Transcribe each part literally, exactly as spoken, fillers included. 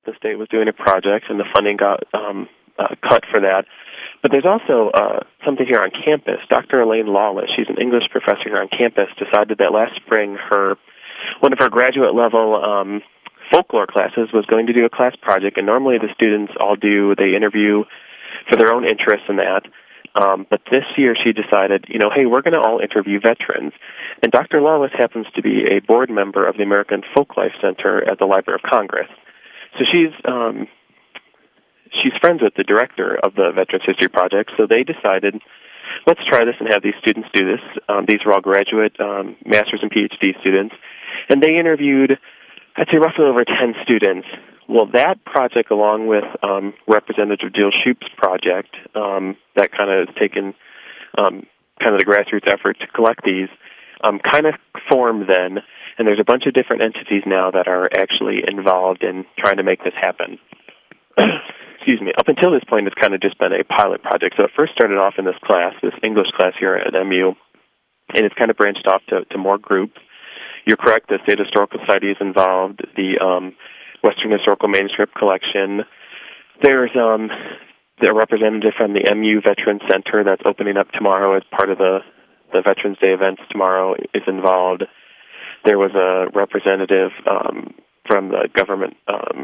the state was doing a project, and the funding got um, uh, cut for that. But there's also uh, something here on campus. Doctor Elaine Lawless, she's an English professor here on campus, decided that last spring her one of her graduate-level um, folklore classes was going to do a class project, and normally the students all do, they interview for their own interest in that. Um, but this year she decided, you know, hey, we're going to all interview veterans. And Doctor Lawless happens to be a board member of the American Folklife Center at the Library of Congress. So she's um, she's friends with the director of the Veterans History Project, so they decided, let's try this and have these students do this. Um, these were all graduate, um, master's and P H D students. And they interviewed, I'd say, roughly over ten students. Well, that project, along with um, Representative Jill Shoup's project, um, that kind of has taken um, kind of the grassroots effort to collect these, um, kind of formed then, and there's a bunch of different entities now that are actually involved in trying to make this happen. Excuse me. Up until this point, it's kind of just been a pilot project. So it first started off in this class, this English class here at M U, and it's kind of branched off to, to more groups. You're correct, the State Historical Society is involved, the um, Western Historical Manuscript Collection. There's um, a representative from the M U Veterans Center that's opening up tomorrow as part of the, the Veterans Day events tomorrow is involved. There was a representative um, from the government um,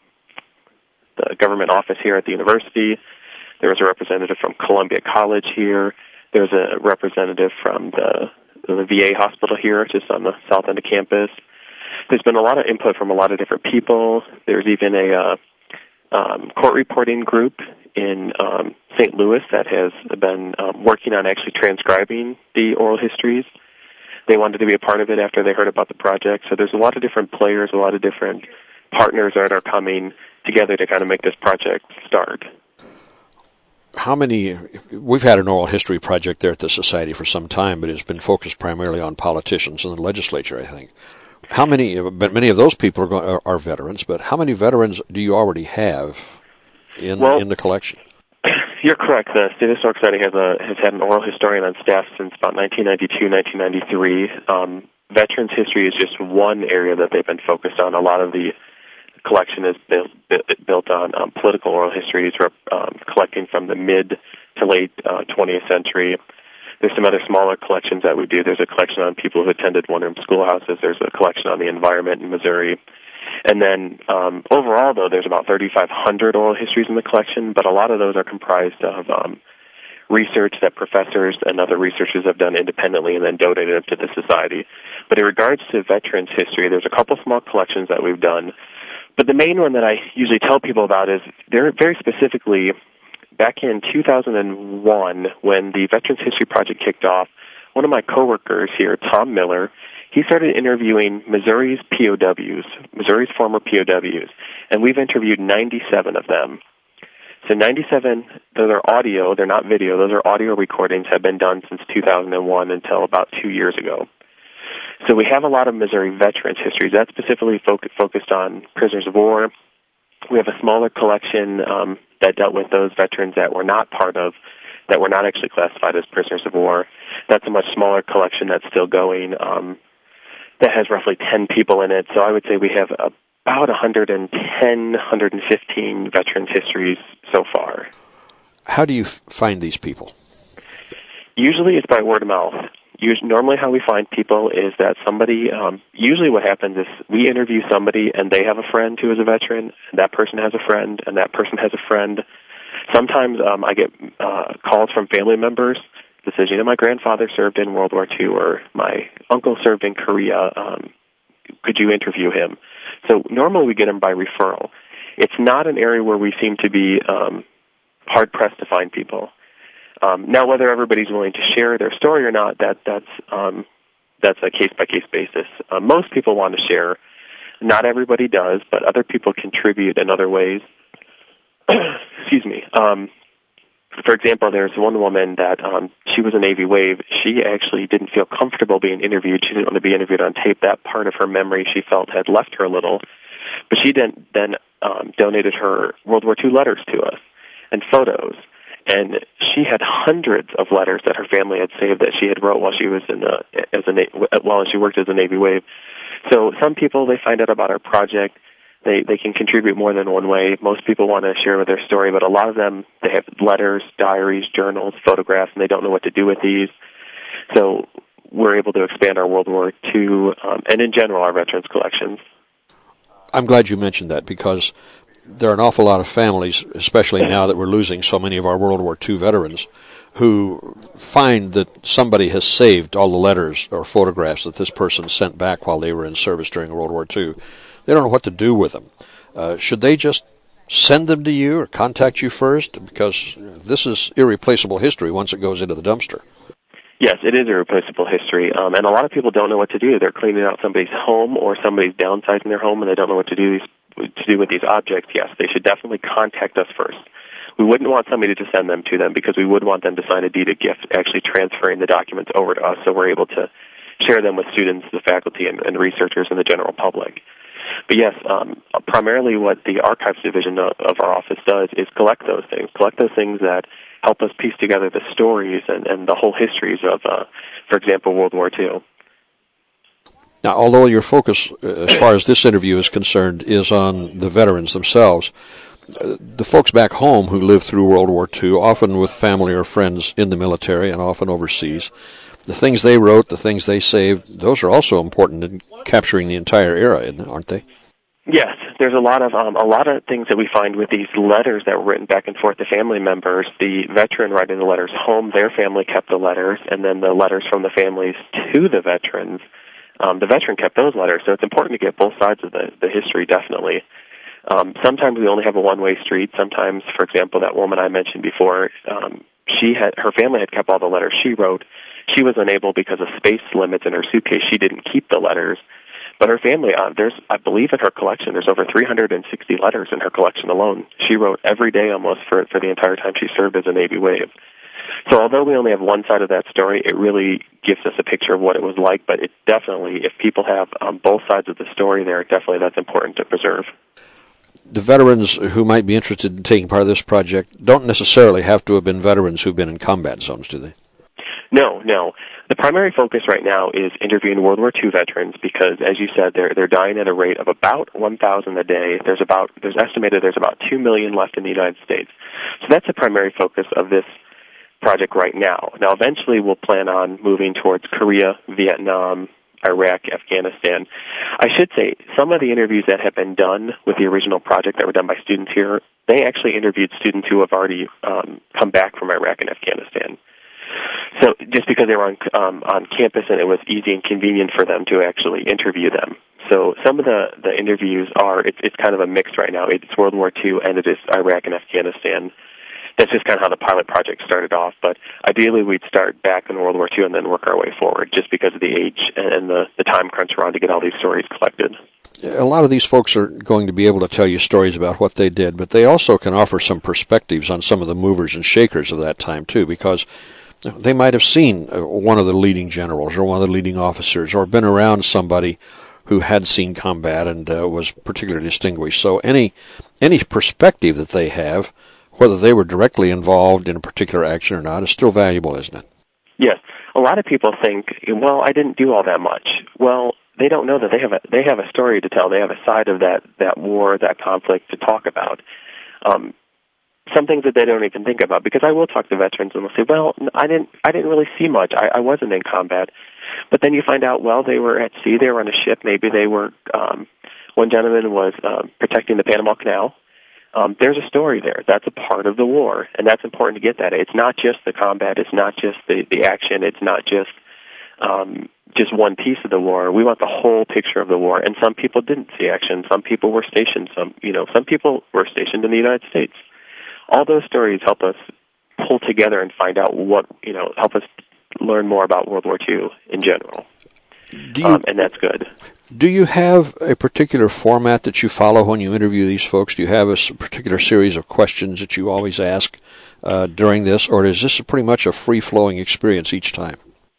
the government office here at the university. There was a representative from Columbia College here. There was a representative from the, the V A hospital here, just on the south end of campus. There's been a lot of input from a lot of different people. There's even a uh, um, court reporting group in um, Saint Louis that has been um, working on actually transcribing the oral histories. They wanted to be a part of it after they heard about the project. So there's a lot of different players, a lot of different partners that are coming together to kind of make this project start. How many, we've had an oral history project there at the Society for some time, but it's been focused primarily on politicians and the legislature, I think. How many, but many of those people are, going, are, are veterans, but how many veterans do you already have in well, in the collection? You're correct. The State Historical Society has, a, has had an oral historian on staff since about nineteen ninety-two, nineteen ninety-three. Um, veterans history is just one area that they've been focused on. A lot of the collection is built, built on um, political oral histories, um, collecting from the mid to late uh, twentieth century. There's some other smaller collections that we do. There's a collection on people who attended one-room schoolhouses. There's a collection on the environment in Missouri. And then um, overall, though, there's about thirty-five hundred oral histories in the collection, but a lot of those are comprised of um, research that professors and other researchers have done independently and then donated them to the society. But in regards to veterans history, there's a couple small collections that we've done. But the main one that I usually tell people about is they're very specifically back in two thousand one when the Veterans History Project kicked off. One of my coworkers here, Tom Miller, he started interviewing Missouri's P O Ws, Missouri's former P O Ws, and we've interviewed ninety-seven of them. So ninety-seven, those are audio, they're not video, those are audio recordings, have been done since two thousand one until about two years ago. So we have a lot of Missouri veterans' histories. That's specifically focus, focused on prisoners of war. We have a smaller collection um, that dealt with those veterans that were not part of, that were not actually classified as prisoners of war. That's a much smaller collection that's still going, um, that has roughly ten people in it. So I would say we have about one hundred ten, one hundred fifteen veterans' histories so far. How do you f- find these people? Usually it's by word of mouth. Usually, normally how we find people is that somebody, um, usually what happens is we interview somebody and they have a friend who is a veteran, and that person has a friend, and that person has a friend. Sometimes um, I get uh, calls from family members that says, you know, my grandfather served in World War Two, or my uncle served in Korea. Um, could you interview him? So normally we get them by referral. It's not an area where we seem to be um, hard-pressed to find people. Um, now, whether everybody's willing to share their story or not, that that's um, that's a case-by-case basis. Uh, most people want to share. Not everybody does, but other people contribute in other ways. Excuse me. Um, for example, there's one woman that um, she was a Navy wave. She actually didn't feel comfortable being interviewed. She didn't want to be interviewed on tape. That part of her memory she felt had left her a little. But she then, then um, donated her World War Two letters to us and photos. And she had hundreds of letters that her family had saved that she had wrote while she was in the, as a while she worked as a Navy wave. So some people, they find out about our project. they, they can contribute more than one way. Most people want to share their story, but a lot of them, they have letters, diaries, journals, photographs, and they don't know what to do with these. So we're able to expand our World War Two um, and, in general, our veterans collections. I'm glad you mentioned that, because there are an awful lot of families, especially now that we're losing so many of our World War Two veterans, who find that somebody has saved all the letters or photographs that this person sent back while they were in service during World War Two. They don't know what to do with them. Uh, should they just send them to you or contact you first? Because this is irreplaceable history once it goes into the dumpster. Yes, it is irreplaceable history, um, and a lot of people don't know what to do. They're cleaning out somebody's home, or somebody's downsizing their home, and they don't know what to do to do with these objects. Yes, they should definitely contact us first. We wouldn't want somebody to send them to them, because we would want them to sign a deed of gift, actually transferring the documents over to us, so we're able to share them with students, the faculty, and, and researchers, and the general public. But yes, um, primarily what the Archives Division of, of our office does is collect those things, collect those things that help us piece together the stories and, and the whole histories of, uh, for example, World War Two. Now, although your focus, as far as this interview is concerned, is on the veterans themselves, uh, the folks back home who lived through World War Two, often with family or friends in the military and often overseas, the things they wrote, the things they saved, those are also important in capturing the entire era, aren't they? Yes, there's a lot of um, a lot of things that we find with these letters that were written back and forth to family members. The veteran writing the letters home, their family kept the letters, and then the letters from the families to the veterans, um, the veteran kept those letters. So it's important to get both sides of the, the history, definitely. Um, sometimes we only have a one-way street. Sometimes, for example, that woman I mentioned before, um, she had her family had kept all the letters she wrote. She was unable, because of space limits in her suitcase, she didn't keep the letters. But her family, uh, there's, I believe in her collection, there's over three hundred sixty letters in her collection alone. She wrote every day almost for, for the entire time she served as a Navy wave. So although we only have one side of that story, it really gives us a picture of what it was like. But it definitely, if people have um, both sides of the story there, definitely that's important to preserve. The veterans who might be interested in taking part of this project don't necessarily have to have been veterans who've been in combat zones, do they? No, no. The primary focus right now is interviewing World War Two veterans, because, as you said, they're they're dying at a rate of about one thousand a day. There's about there's estimated there's about two million left in the United States. So that's the primary focus of this project right now. Now, eventually, we'll plan on moving towards Korea, Vietnam, Iraq, Afghanistan. I should say some of the interviews that have been done with the original project that were done by students here, they actually interviewed students who have already um, come back from Iraq and Afghanistan. So just because they were on um, on campus, and it was easy and convenient for them to actually interview them. So some of the, the interviews are, it's, it's kind of a mix right now. It's World War Two and it is Iraq and Afghanistan. That's just kind of how the pilot project started off. But ideally we'd start back in World War Two and then work our way forward, just because of the age and the, the time crunch we're on to get all these stories collected. A lot of these folks are going to be able to tell you stories about what they did, but they also can offer some perspectives on some of the movers and shakers of that time, too, because they might have seen one of the leading generals or one of the leading officers, or been around somebody who had seen combat and uh, was particularly distinguished. So any any perspective that they have, whether they were directly involved in a particular action or not, is still valuable, isn't it? Yes. A lot of people think, well, I didn't do all that much. Well, they don't know that they have a they have a story to tell. They have a side of that, that war, that conflict to talk about. Um, some things that they don't even think about, because I will talk to veterans and they'll say, well, I didn't I didn't really see much. I, I wasn't in combat. But then you find out, well, they were at sea, they were on a ship, maybe they were, um, one gentleman was uh, protecting the Panama Canal. Um, there's a story there. That's a part of the war, and that's important to get that. It's not just the combat, it's not just the, the action, it's not just um, just one piece of the war. We want the whole picture of the war, and some people didn't see action. Some people were stationed, some, you know, some people were stationed in the United States. All those stories help us pull together and find out what, you know, help us learn more about World War Two in general. Do you, um, and that's good. Do you have a particular format that you follow when you interview these folks? Do you have a particular series of questions that you always ask uh, during this, or is this pretty much a free-flowing experience each time?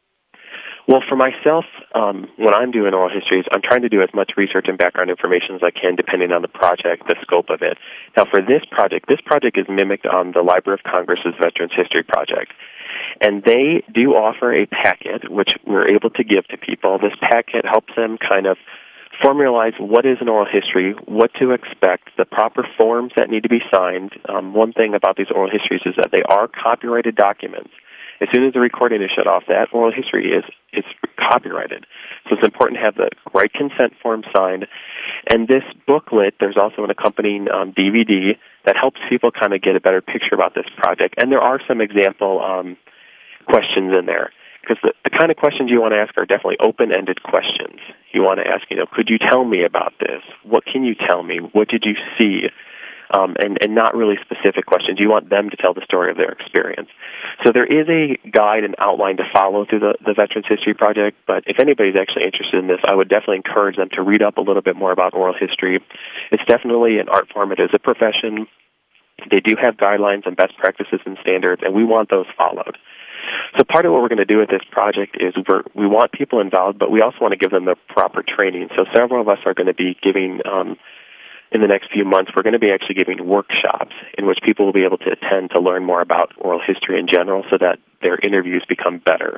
Well, for myself, um, when I'm doing oral histories, I'm trying to do as much research and background information as I can, depending on the project, the scope of it. Now, for this project, this project is mimicked on the Library of Congress's Veterans History Project. And they do offer a packet, which we're able to give to people. This packet helps them kind of formalize what is an oral history, what to expect, the proper forms that need to be signed. Um, one thing about these oral histories is that they are copyrighted documents. As soon as the recording is shut off, that oral history is, is copyrighted. So it's important to have the right consent form signed. And this booklet, there's also an accompanying um, D V D that helps people kind of get a better picture about this project. And there are some example um, questions in there. Because the, the kind of questions you want to ask are definitely open-ended questions. You want to ask, you know, could you tell me about this? What can you tell me? What did you see? Um, and, and not really specific questions. You want them to tell the story of their experience. So there is a guide and outline to follow through the, the Veterans History Project, but if anybody's actually interested in this, I would definitely encourage them to read up a little bit more about oral history. It's definitely an art form. It is a profession. They do have guidelines and best practices and standards, and we want those followed. So part of what we're going to do with this project is we're, we want people involved, but we also want to give them the proper training. So several of us are going to be giving, um, in the next few months, we're going to be actually giving workshops in which people will be able to attend to learn more about oral history in general so that their interviews become better.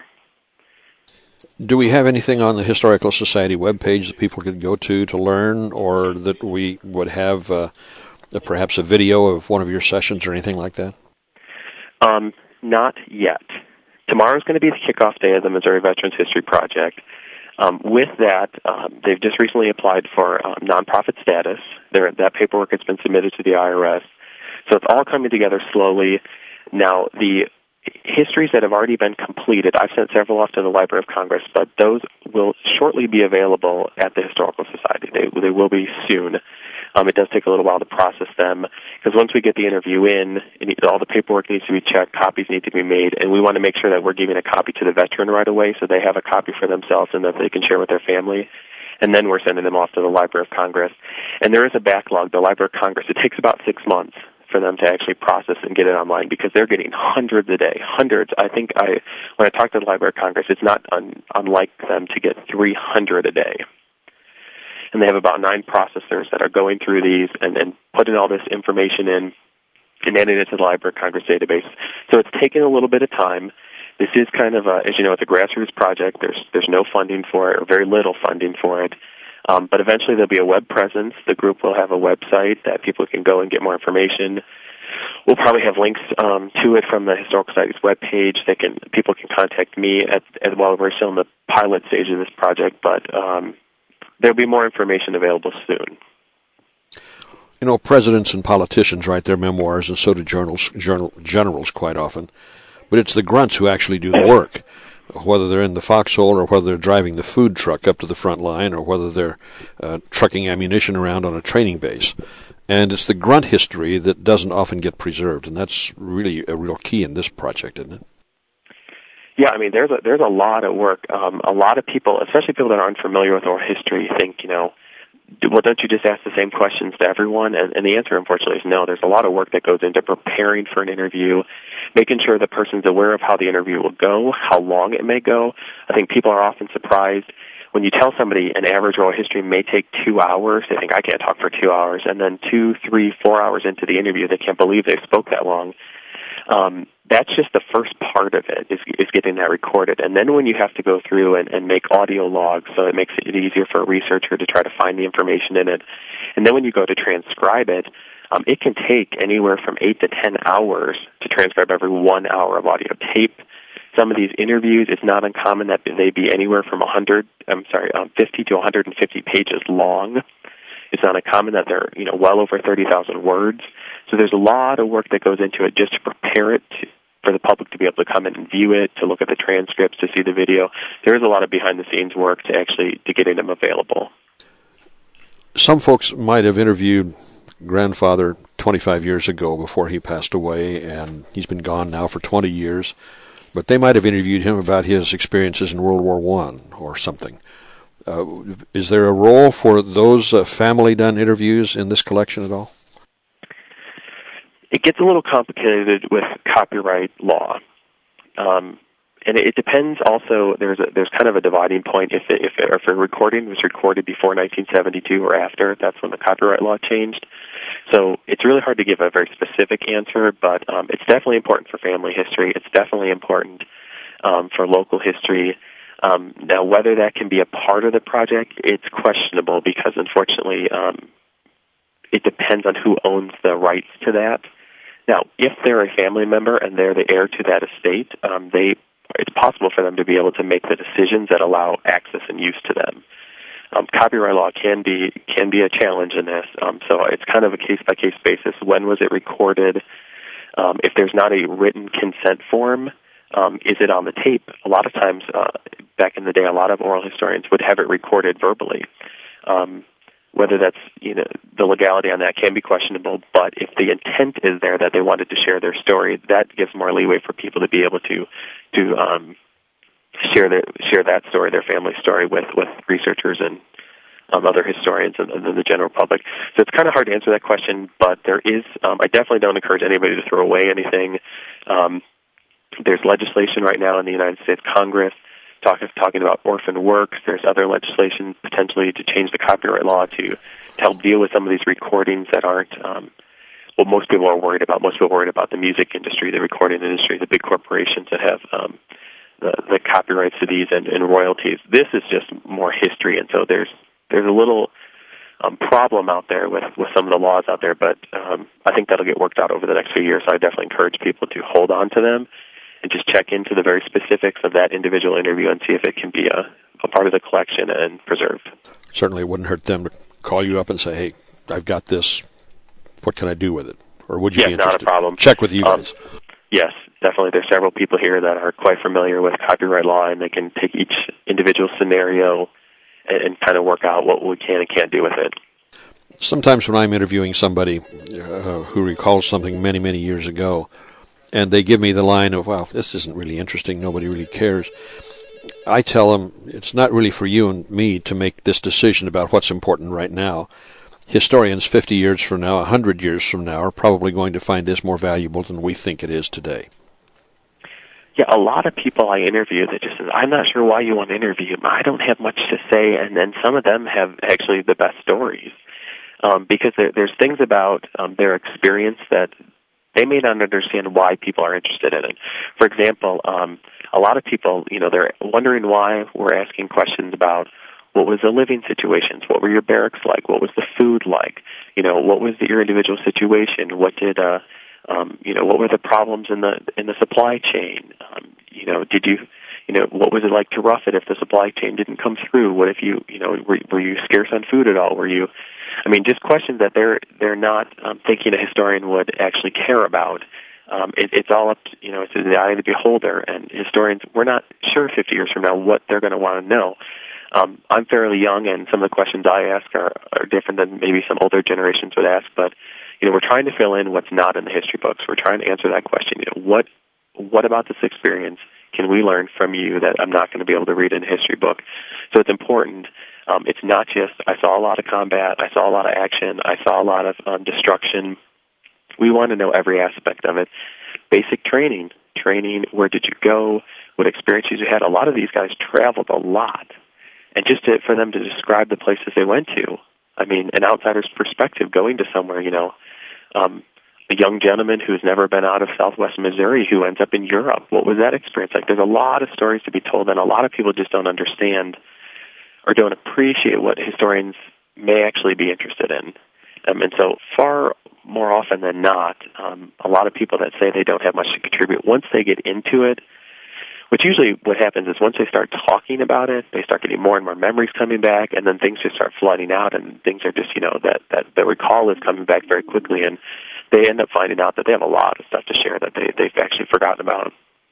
Do we have anything on the Historical Society webpage that people could go to to learn, or that we would have uh, perhaps a video of one of your sessions or anything like that? Um, not yet. Tomorrow is going to be the kickoff day of the Missouri Veterans History Project. Um, with that, um, they've just recently applied for um, nonprofit status. They're, that paperwork has been submitted to the I R S. So it's all coming together slowly. Now, the histories that have already been completed, I've sent several off to the Library of Congress, but those will shortly be available at the Historical Society. They, they will be soon. Um, it does take a little while to process them, because once we get the interview in, it, all the paperwork needs to be checked, copies need to be made, and we want to make sure that we're giving a copy to the veteran right away so they have a copy for themselves and that they can share with their family. And then we're sending them off to the Library of Congress. And there is a backlog. The Library of Congress, it takes about six months for them to actually process and get it online, because they're getting hundreds a day. Hundreds. I think I, when I talk to the Library of Congress, it's not un, unlike them to get three hundred a day. And they have about nine processors that are going through these and, and putting all this information in and adding it to the Library of Congress database. So it's taking a little bit of time. This is kind of a, as you know, it's a grassroots project. There's there's no funding for it, or very little funding for it. Um, but eventually there'll be a web presence. The group will have a website that people can go and get more information. We'll probably have links um, to it from the Historical Society's webpage. They can people can contact me at, as well. We're still in the pilot stage of this project, but um, there'll be more information available soon. You know, presidents and politicians write their memoirs, and so do journals, journal, generals quite often. But it's the grunts who actually do the work, whether they're in the foxhole or whether they're driving the food truck up to the front line or whether they're uh, trucking ammunition around on a training base. And it's the grunt history that doesn't often get preserved, and that's really a real key in this project, isn't it? Yeah, I mean, there's a, there's a lot of work. Um, a lot of people, especially people that aren't familiar with oral history, think, you know, well, don't you just ask the same questions to everyone? And, and the answer, unfortunately, is no. There's a lot of work that goes into preparing for an interview, making sure the person's aware of how the interview will go, how long it may go. I think people are often surprised when you tell somebody an average oral history may take two hours. They think, I can't talk for two hours. And then two, three, four hours into the interview, they can't believe they spoke that long. Um, that's just the first part of it, is, is getting that recorded. And then when you have to go through and, and make audio logs, so it makes it easier for a researcher to try to find the information in it. And then when you go to transcribe it, um, it can take anywhere from eight to ten hours to transcribe every one hour of audio tape. Some of these interviews, it's not uncommon that they be anywhere from one hundred, I'm sorry, um, fifty to one hundred fifty pages long. It's not uncommon that they're, you know, well over thirty thousand words. So there's a lot of work that goes into it just to prepare it to, for the public to be able to come in and view it, to look at the transcripts, to see the video. There is a lot of behind-the-scenes work to actually to getting them available. Some folks might have interviewed grandfather twenty-five years ago before he passed away, and he's been gone now for twenty years. But they might have interviewed him about his experiences in World War One or something. Uh, is there a role for those uh, family-done interviews in this collection at all? It gets a little complicated with copyright law, um, and it, it depends. Also, there's a, there's kind of a dividing point. If it, if, it, if a recording was recorded before nineteen seventy-two or after, that's when the copyright law changed. So it's really hard to give a very specific answer, but um, it's definitely important for family history. It's definitely important um, for local history. Um, now, whether that can be a part of the project, it's questionable because, unfortunately, um, it depends on who owns the rights to that. Now, if they're a family member and they're the heir to that estate, um, they it's possible for them to be able to make the decisions that allow access and use to them. Um, copyright law can be can be a challenge in this, um, so it's kind of a case-by-case basis. When was it recorded? Um, if there's not a written consent form, um, is it on the tape? A lot of times, uh, back in the day, a lot of oral historians would have it recorded verbally. Um, whether that's, you know, the legality on that can be questionable, but if the intent is there that they wanted to share their story, that gives more leeway for people to be able to to um, share their share that story, their family story, with, with researchers and um, other historians and, and the general public. So it's kind of hard to answer that question, but there is, um, I definitely don't encourage anybody to throw away anything. Um, there's legislation right now in the United States Congress talk, talking about orphan works. There's other legislation potentially to change the copyright law to, to help deal with some of these recordings that aren't um, what most people are worried about. Most people are worried about the music industry, the recording industry, the big corporations that have um, the, the copyrights to these and, and royalties. This is just more history, and so there's there's a little um, problem out there with, with some of the laws out there, but um, I think that'll get worked out over the next few years. So I definitely encourage people to hold on to them and just check into the very specifics of that individual interview and see if it can be a, a part of the collection and preserved. Certainly it wouldn't hurt them to call you up and say, hey, I've got this. What can I do with it? Or would you yes, be interested? Not a problem. Check with you guys. Um, yes, definitely. There's several people here that are quite familiar with copyright law, and they can take each individual scenario and, and kind of work out what we can and can't do with it. Sometimes when I'm interviewing somebody uh, who recalls something many, many years ago, and they give me the line of, well, this isn't really interesting, nobody really cares, I tell them it's not really for you and me to make this decision about what's important right now. Historians fifty years from now, one hundred years from now, are probably going to find this more valuable than we think it is today. Yeah, a lot of people I interview that just says, I'm not sure why you want to interview. I don't have much to say, and then some of them have actually the best stories. Um, because there, there's things about um, their experience that they may not understand why people are interested in it. For example, um, a lot of people, you know, they're wondering why we're asking questions about what was the living situations, what were your barracks like, what was the food like, you know, what was the, your individual situation, what did, uh, um, you know, what were the problems in the in the supply chain, um, you know, did you, you know, what was it like to rough it if the supply chain didn't come through? What if you, you know, were, were you scarce on food at all? Were you, I mean, just questions that they're they're not um, thinking a historian would actually care about. Um, it, it's all up, to, you know, it's in the eye of the beholder. And historians, we're not sure fifty years from now what they're going to want to know. Um, I'm fairly young, and some of the questions I ask are, are different than maybe some older generations would ask. But you know, we're trying to fill in what's not in the history books. We're trying to answer that question. You know, what what about this experience can we learn from you that I'm not going to be able to read in a history book? So it's important. Um, it's not just, I saw a lot of combat, I saw a lot of action, I saw a lot of um, destruction. We want to know every aspect of it. Basic training. Training, where did you go? What experiences you had? A lot of these guys traveled a lot. And just to, for them to describe the places they went to, I mean, an outsider's perspective, going to somewhere, you know, um, a young gentleman who's never been out of southwest Missouri who ends up in Europe. What was that experience like? There's a lot of stories to be told, and a lot of people just don't understand or don't appreciate what historians may actually be interested in. Um, and so far more often than not, um, a lot of people that say they don't have much to contribute, once they get into it, which usually what happens is once they start talking about it, they start getting more and more memories coming back, and then things just start flooding out, and things are just, you know, that, that, that recall is coming back very quickly, and they end up finding out that they have a lot of stuff to share that they, they've actually forgotten about.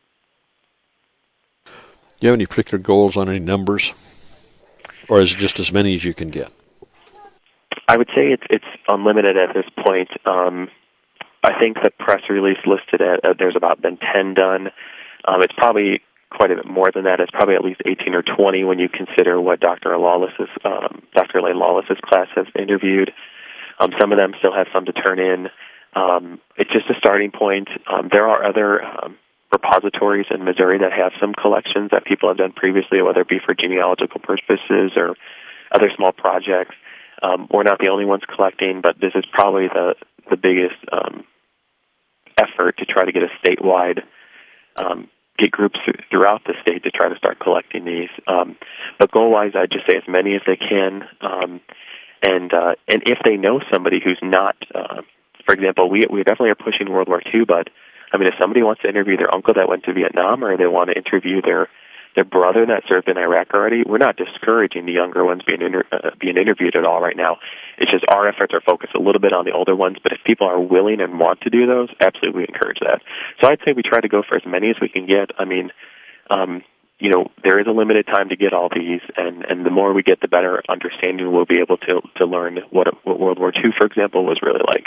Do you have any particular goals on any numbers? Or is it just as many as you can get? I would say it's it's unlimited at this point. Um, I think the press release listed at uh, there's about been ten done. Um, it's probably quite a bit more than that. It's probably at least eighteen or twenty when you consider what Doctor Lawless's um, Doctor Elaine Lawless's class has interviewed. Um, some of them still have some to turn in. Um, it's just a starting point. Um, there are other um, repositories in Missouri that have some collections that people have done previously, whether it be for genealogical purposes or other small projects. Um, we're not the only ones collecting, but this is probably the, the biggest um, effort to try to get a statewide um, get groups throughout the state to try to start collecting these. Um, but goal-wise, I'd just say as many as they can. Um, and uh, and if they know somebody who's not, uh, for example, we we definitely are pushing World War Two, but I mean, if somebody wants to interview their uncle that went to Vietnam, or they want to interview their their brother that served in Iraq already, we're not discouraging the younger ones being inter- uh, being interviewed at all right now. It's just our efforts are focused a little bit on the older ones, but if people are willing and want to do those, absolutely we encourage that. So I'd say we try to go for as many as we can get. I mean, um, you know, there is a limited time to get all these, and, and the more we get, the better understanding we'll be able to to learn what, what World War Two, for example, was really like.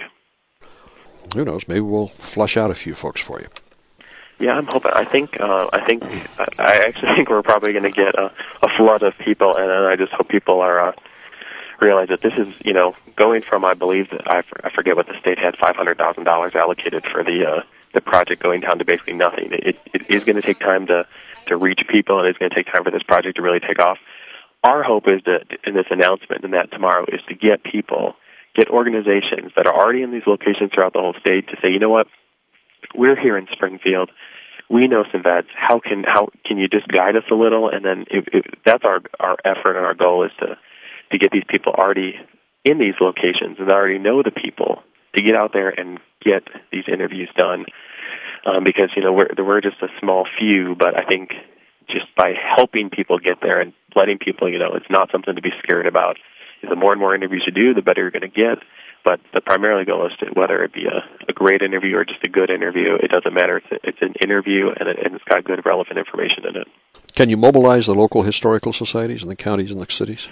Who knows? Maybe we'll flush out a few folks for you. Yeah, I'm hoping. I think. Uh, I think. I actually think we're probably going to get a, a flood of people, and I just hope people are uh, realize that this is, you know, going from. I believe that I, I forget what the state had five hundred thousand dollars allocated for the uh, the project, going down to basically nothing. It, it is going to take time to to reach people, and it's going to take time for this project to really take off. Our hope is that in this announcement and that tomorrow is to get people, get organizations that are already in these locations throughout the whole state to say, you know what. We're here in Springfield. We know some vets. How can how can you just guide us a little? And then if, if that's our our effort and our goal is to to get these people already in these locations and already know the people to get out there and get these interviews done. Um, because you know we're we're just a small few, but I think just by helping people get there and letting people, you know, it's not something to be scared about. The more and more interviews you do, the better you're going to get. But the primary goal is to, whether it be a, a great interview or just a good interview, it doesn't matter. It's, a, it's an interview, and, it, and it's got good, relevant information in it. Can you mobilize the local historical societies in the counties and the cities?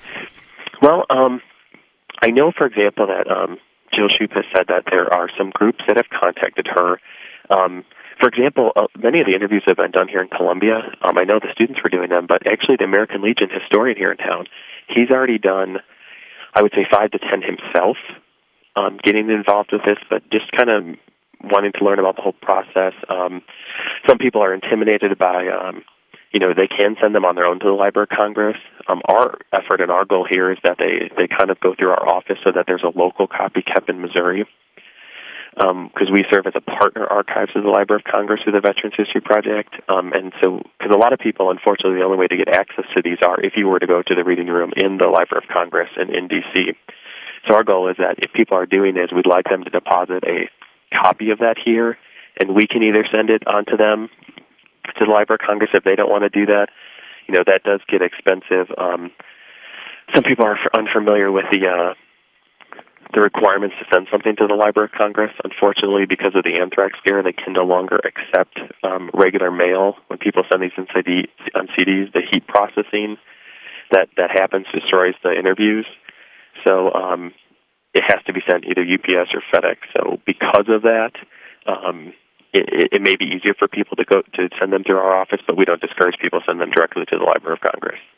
Well, um, I know, for example, that um, Jill Shoup has said that there are some groups that have contacted her. Um, for example, uh, many of the interviews have been done here in Columbia. Um, I know the students were doing them, but actually the American Legion historian here in town, he's already done, I would say, five to ten himself. Um, getting involved with this, but just kind of wanting to learn about the whole process. Um, some people are intimidated by, um, you know, they can send them on their own to the Library of Congress. Um, our effort and our goal here is that they, they kind of go through our office so that there's a local copy kept in Missouri, because um, we serve as a partner archives of the Library of Congress through the Veterans History Project. Um, and so, because a lot of people, unfortunately, the only way to get access to these are if you were to go to the reading room in the Library of Congress in, in D C So our goal is that if people are doing this, we'd like them to deposit a copy of that here, and we can either send it on to them to the Library of Congress if they don't want to do that. You know, that does get expensive. Um, some people are unfamiliar with the uh, the requirements to send something to the Library of Congress. Unfortunately, because of the anthrax scare, they can no longer accept um, regular mail. When people send these on C D, on C Ds, the heat processing that, that happens destroys the interviews. So um, it has to be sent either U P S or FedEx. So because of that, um, it, it may be easier for people to go to send them through our office, but we don't discourage people to send them directly to the Library of Congress.